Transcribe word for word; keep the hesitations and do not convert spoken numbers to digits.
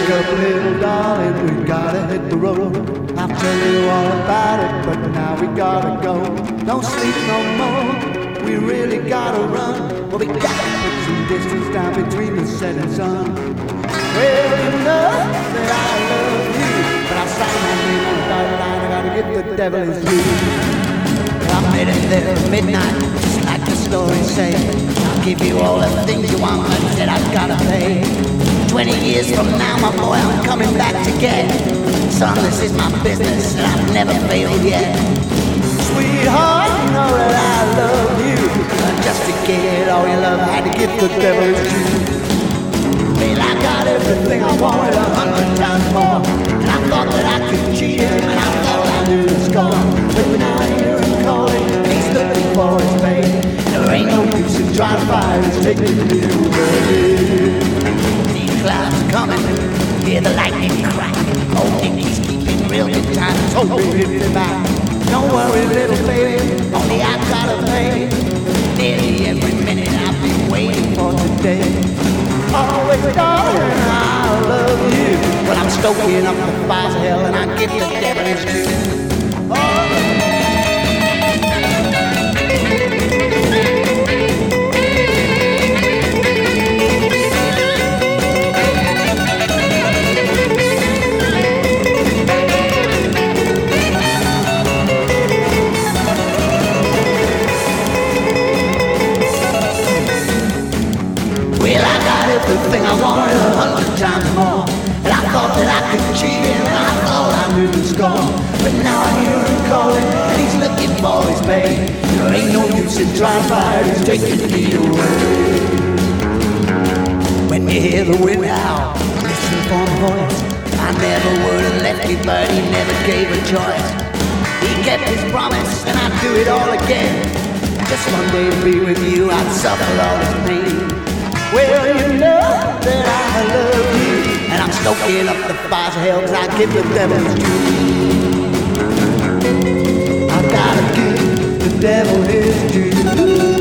Wake up, little darling, we gotta hit the road. I'll tell you all about it, but now we gotta go. Don't sleep no more, we really gotta run. Well, we gotta put some distance down between the setting sun. Well, you know that I love you, but I signed my name on the dotted line. I gotta give the devil his due. I met him there at midnight, just like the story say. I'll give you all the things you want, but said I've gotta pay. Twenty years from now, my boy, I'm coming back to get. Son, this is my business, and I've never failed yet. Sweetheart, you know that I love you, but just to get all your love, I had to give the devil his due. Well, I got everything I wanted a hundred times more, and I thought that I could cheat him, and I thought I knew the score. But now I hear him calling, he's looking for his baby. There ain't no use in trying to fight, it's taking me away. These clouds coming, hear the lightning crack. Oh, Dicky's keeping real good time, so we hit me back. Don't worry, little baby, only I gotta pay. Nearly every minute I've been waiting for today. Always, darling, I love you. Well, I'm stoking up the fires of hell, and I give the devil his due. Everything I wanted a hundred times more, and I thought that I could cheat him, and I thought I knew the score. But now I hear him calling, and he's looking for his pay. There ain't no use in trying to fight, he's taking me away. When you hear the wind howl, listen for the voice. I never would have left you, but he never gave a choice. He kept his promise, and I'd do it all again. Just one day to be with you, I'd suffer all this pain. Well, you know that I love you, and I'm stoking up the fires of hell, 'cause I give the devil his due. I gotta give the devil his due.